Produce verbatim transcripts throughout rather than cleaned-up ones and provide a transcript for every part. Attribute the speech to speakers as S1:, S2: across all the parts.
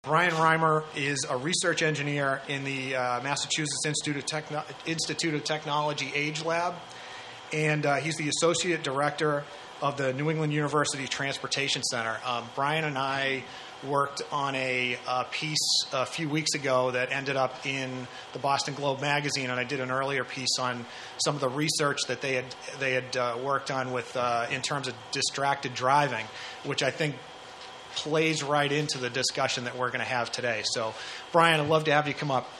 S1: Brian Reimer is a research engineer in the uh, Massachusetts Institute of, Techno- Institute of Technology Age Lab, and uh, he's the associate director of the New England University Transportation Center. Um, Brian and I worked on a, a piece a few weeks ago that ended up in the Boston Globe magazine, and I did an earlier piece on some of the research that they had they had uh, worked on with uh, in terms of distracted driving, which I think plays right into the discussion that we're going to have today. So, Brian, I'd love to have you come up.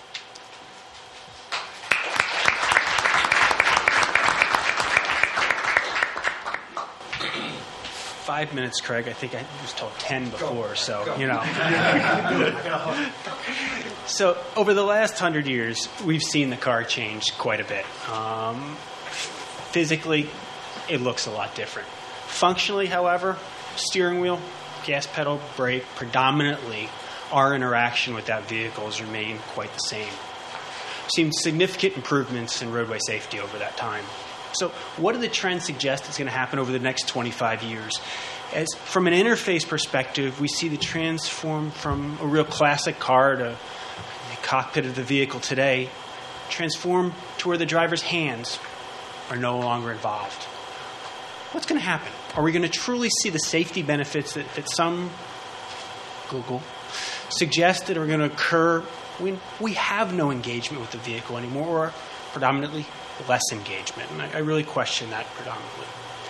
S2: Five minutes, Craig. I think I was told ten before, Go. so, Go. you know. So, over the last hundred years, we've seen the car change quite a bit. Um, physically, it looks a lot different. Functionally, however, steering wheel, gas pedal, brake, predominantly our interaction with that vehicle has remained quite the same. We've seen significant improvements in roadway safety over that time. So what do the trends suggest is going to happen over the next twenty-five years? As from an interface perspective, we see the transform from a real classic car to the cockpit of the vehicle today, transform to where the driver's hands are no longer involved. What's going to happen? Are we going to truly see the safety benefits that, that some, Google, suggested are going to occur when we have no engagement with the vehicle anymore, or predominantly less engagement? And I, I really question that predominantly.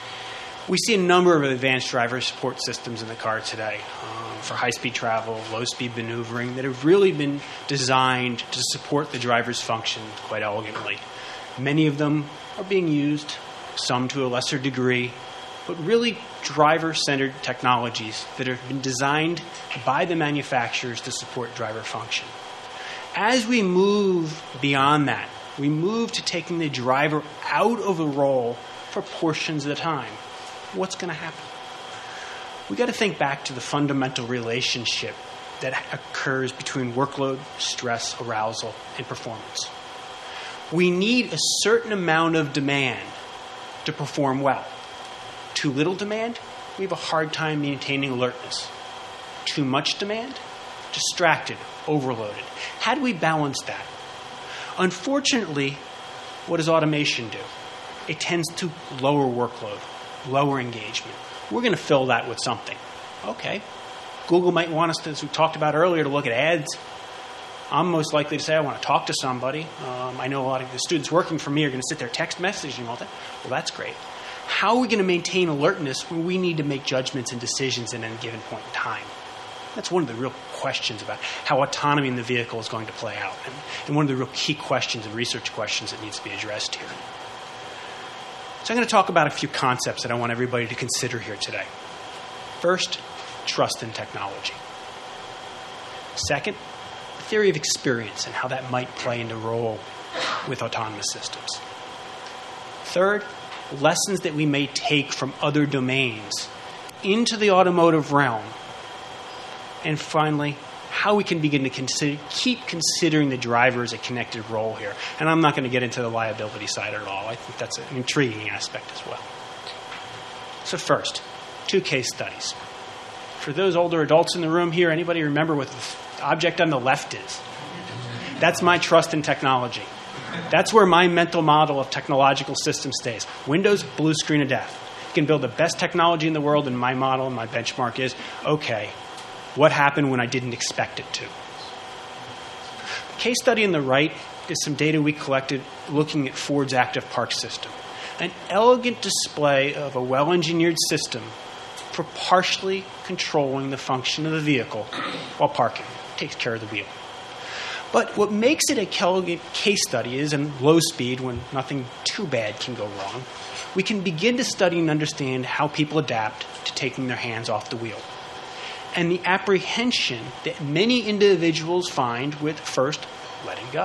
S2: We see a number of advanced driver support systems in the car today um, for high-speed travel, low-speed maneuvering that have really been designed to support the driver's function quite elegantly. Many of them are being used, some to a lesser degree, but really driver-centered technologies that have been designed by the manufacturers to support driver function. As we move beyond that, we move to taking the driver out of the role for portions of the time. What's going to happen? We've got to think back to the fundamental relationship that occurs between workload, stress, arousal, and performance. We need a certain amount of demand to perform well. Too little demand, we have a hard time maintaining alertness. Too much demand, distracted, overloaded. How do we balance that? Unfortunately, what does automation do? It tends to lower workload, lower engagement. We're going to fill that with something. Okay. Google might want us to, as we talked about earlier, to look at ads. I'm most likely to say I want to talk to somebody. Um, I know a lot of the students working for me are going to sit there text messaging all that. Well, that's great. How are we going to maintain alertness when we need to make judgments and decisions at any given point in time? That's one of the real questions about how autonomy in the vehicle is going to play out, and, and one of the real key questions and research questions that needs to be addressed here. So I'm going to talk about a few concepts that I want everybody to consider here today. First, trust in technology. Second, the theory of experience and how that might play into role with autonomous systems. Third, lessons that we may take from other domains into the automotive realm. And finally, how we can begin to consider, keep considering the driver as a connected role here. And I'm not going to get into the liability side at all. I think that's an intriguing aspect as well. So first, two case studies. For those older adults in the room here, anybody remember what the object on the left is? That's my trust in technology. That's where my mental model of technological system stays. Windows, blue screen of death. You can build the best technology in the world, and my model, my benchmark is, okay, what happened when I didn't expect it to? The case study on the right is some data we collected looking at Ford's Active Park system. An elegant display of a well-engineered system for partially controlling the function of the vehicle while parking. It takes care of the wheel. But what makes it a elegant case study is, in low speed, when nothing too bad can go wrong, we can begin to study and understand how people adapt to taking their hands off the wheel. And the apprehension that many individuals find with first letting go.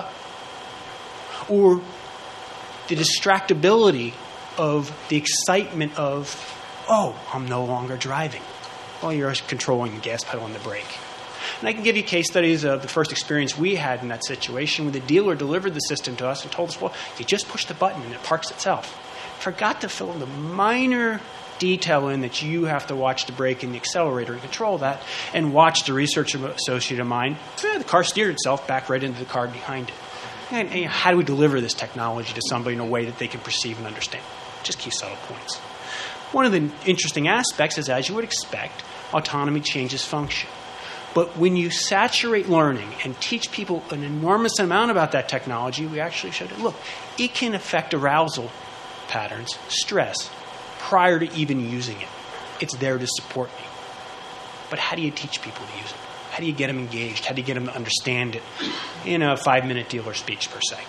S2: Or the distractibility of the excitement of, oh, I'm no longer driving, while you're controlling the gas pedal and the brake. And I can give you case studies of the first experience we had in that situation when the dealer delivered the system to us and told us, well, you just push the button and it parks itself. Forgot to fill in the minor detail in that you have to watch the brake and the accelerator and control that, and watch the research associate of mine, eh, the car steered itself back right into the car behind it. And, and how do we deliver this technology to somebody in a way that they can perceive and understand? Just key subtle points. One of the interesting aspects is, as you would expect, autonomy changes function. But when you saturate learning and teach people an enormous amount about that technology, we actually showed it. Look, it can affect arousal patterns, stress, prior to even using it. It's there to support me. But how do you teach people to use it? How do you get them engaged? How do you get them to understand it in a five-minute dealer speech, per se?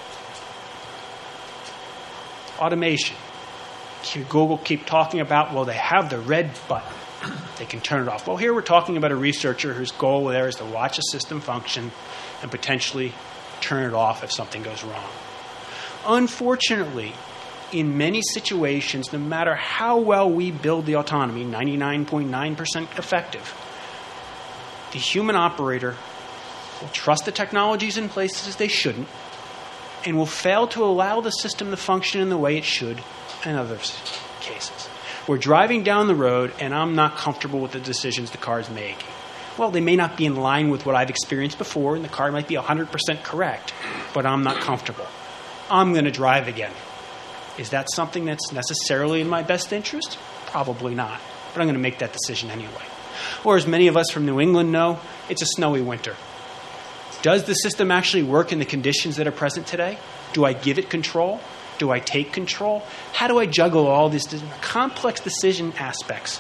S2: Automation. Google keep talking about, well, they have the red button. They can turn it off. Well, here we're talking about a researcher whose goal there is to watch a system function and potentially turn it off if something goes wrong. Unfortunately, in many situations, no matter how well we build the autonomy, ninety-nine point nine percent effective, the human operator will trust the technologies in places they shouldn't and will fail to allow the system to function in the way it should in other cases. We're driving down the road, and I'm not comfortable with the decisions the car is making. Well, they may not be in line with what I've experienced before, and the car might be one hundred percent correct, but I'm not comfortable. I'm going to drive again. Is that something that's necessarily in my best interest? Probably not, but I'm going to make that decision anyway. Or as many of us from New England know, it's a snowy winter. Does the system actually work in the conditions that are present today? Do I give it control? Do I take control? How do I juggle all these complex decision aspects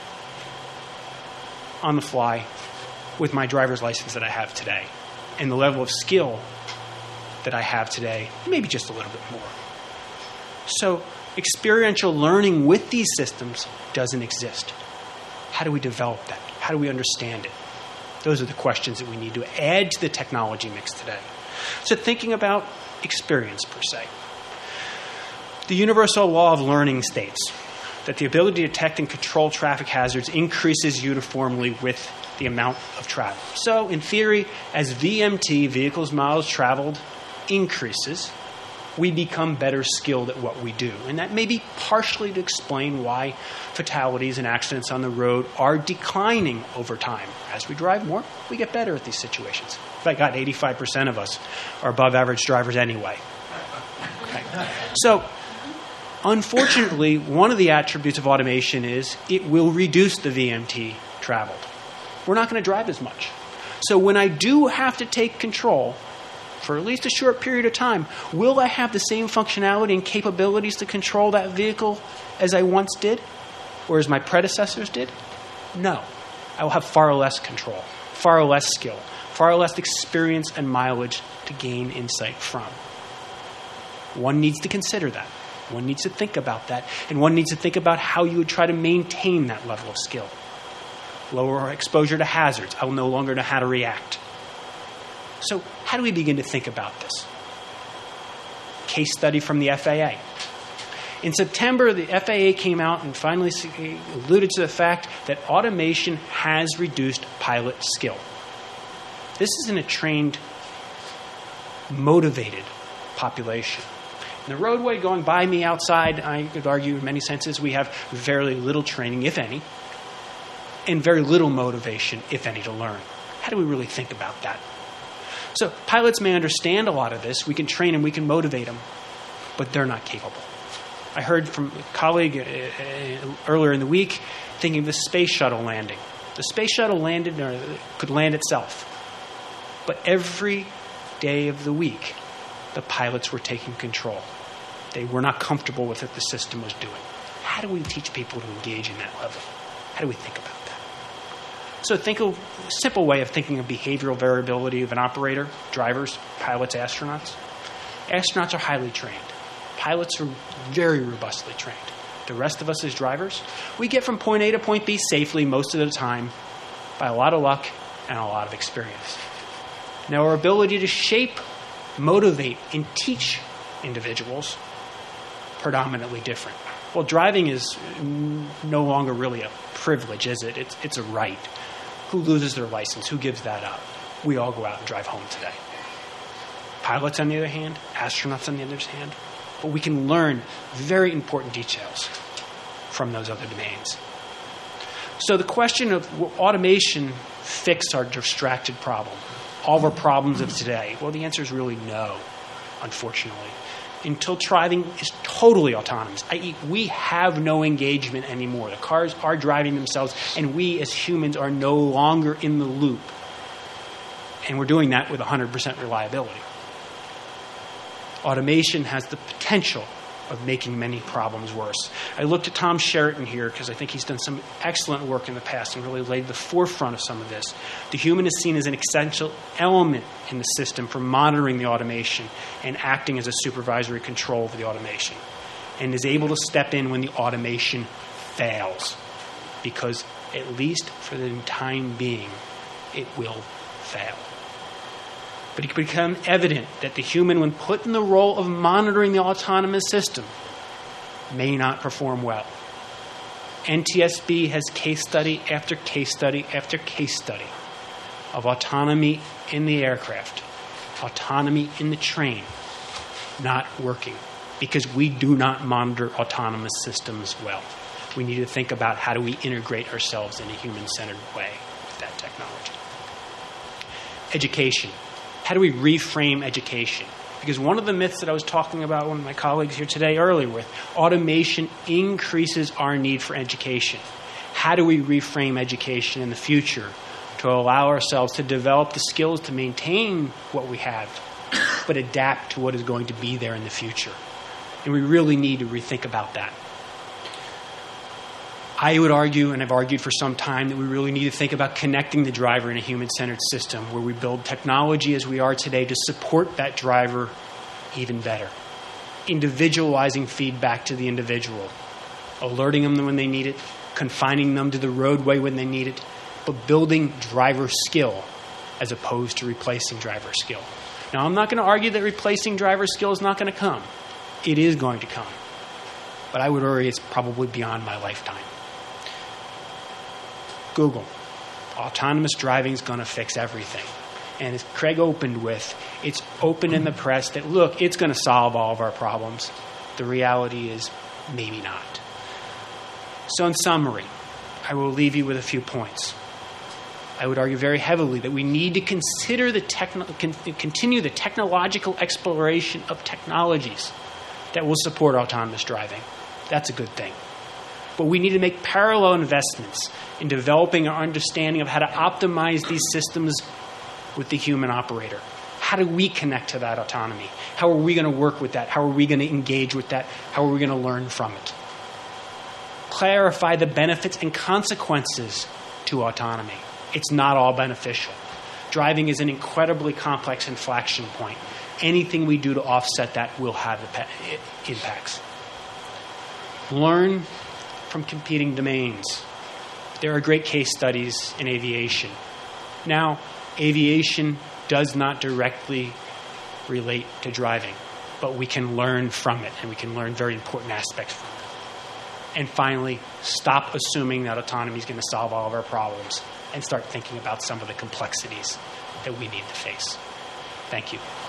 S2: on the fly with my driver's license that I have today and the level of skill that I have today, maybe just a little bit more? So experiential learning with these systems doesn't exist. How do we develop that? How do we understand it? Those are the questions that we need to add to the technology mix today. So thinking about experience per se. The universal law of learning states that the ability to detect and control traffic hazards increases uniformly with the amount of travel. So, in theory, as V M T, vehicles miles traveled, increases, we become better skilled at what we do. And that may be partially to explain why fatalities and accidents on the road are declining over time. As we drive more, we get better at these situations. In fact, God, eighty-five percent of us are above average drivers anyway. Okay. So, unfortunately, one of the attributes of automation is it will reduce the V M T traveled. We're not going to drive as much. So when I do have to take control for at least a short period of time, will I have the same functionality and capabilities to control that vehicle as I once did or as my predecessors did? No. I will have far less control, far less skill, far less experience and mileage to gain insight from. One needs to consider that. One needs to think about that, and one needs to think about how you would try to maintain that level of skill. Lower exposure to hazards. I will no longer know how to react. So how do we begin to think about this? Case study from the F A A. In September, the F A A came out and finally alluded to the fact that automation has reduced pilot skill. This isn't a trained, motivated population. In the roadway going by me outside, I could argue in many senses we have very little training, if any, and very little motivation, if any, to learn. How do we really think about that? So pilots may understand a lot of this. We can train them, we can motivate them, but they're not capable. I heard from a colleague uh, earlier in the week thinking of the space shuttle landing. The space shuttle landed or could land itself, but every day of the week, the pilots were taking control. They were not comfortable with what the system was doing. How do we teach people to engage in that level? How do we think about that? So think of a simple way of thinking of behavioral variability of an operator, drivers, pilots, astronauts. Astronauts are highly trained. Pilots are very robustly trained. The rest of us as drivers, we get from point A to point B safely most of the time by a lot of luck and a lot of experience. Now, our ability to shape, motivate, and teach individuals predominantly different. Well, driving is no longer really a privilege, is it? It's, it's a right. Who loses their license? Who gives that up? We all go out and drive home today. Pilots, on the other hand, astronauts, on the other hand, but we can learn very important details from those other domains. So the question of will automation fix our distracted problem, all of our problems of today? Well, the answer is really no, unfortunately. Until driving is totally autonomous, that is we have no engagement anymore. The cars are driving themselves, and we as humans are no longer in the loop. And we're doing that with one hundred percent reliability. Automation has the potential of making many problems worse. I looked at Tom Sheraton here because I think he's done some excellent work in the past and really laid the forefront of some of this. The human is seen as an essential element in the system for monitoring the automation and acting as a supervisory control of the automation, and is able to step in when the automation fails, because at least for the time being, it will fail. But it can become evident that the human, when put in the role of monitoring the autonomous system, may not perform well. N T S B has case study after case study after case study of autonomy in the aircraft, autonomy in the train, not working because we do not monitor autonomous systems well. We need to think about how do we integrate ourselves in a human-centered way with that technology. Education. How do we reframe education? Because one of the myths that I was talking about, one of my colleagues here today earlier with, automation increases our need for education. How do we reframe education in the future to allow ourselves to develop the skills to maintain what we have, but adapt to what is going to be there in the future? And we really need to rethink about that. I would argue, and I've argued for some time, that we really need to think about connecting the driver in a human-centered system where we build technology as we are today to support that driver even better. Individualizing feedback to the individual, alerting them when they need it, confining them to the roadway when they need it, but building driver skill as opposed to replacing driver skill. Now, I'm not going to argue that replacing driver skill is not going to come. It is going to come. But I would worry it's probably beyond my lifetime. Google. Autonomous driving is going to fix everything. And as Craig opened with, it's open in the press that, look, it's going to solve all of our problems. The reality is maybe not. So in summary, I will leave you with a few points. I would argue very heavily that we need to consider the techno- con- continue the technological exploration of technologies that will support autonomous driving. That's a good thing. But we need to make parallel investments in developing our understanding of how to optimize these systems with the human operator. How do we connect to that autonomy? How are we going to work with that? How are we going to engage with that? How are we going to learn from it? Clarify the benefits and consequences to autonomy. It's not all beneficial. Driving is an incredibly complex inflection point. Anything we do to offset that will have impacts. Learn from competing domains. There are great case studies in aviation. Now, aviation does not directly relate to driving, but we can learn from it, and we can learn very important aspects from it. And finally, stop assuming that autonomy is going to solve all of our problems and start thinking about some of the complexities that we need to face. Thank you.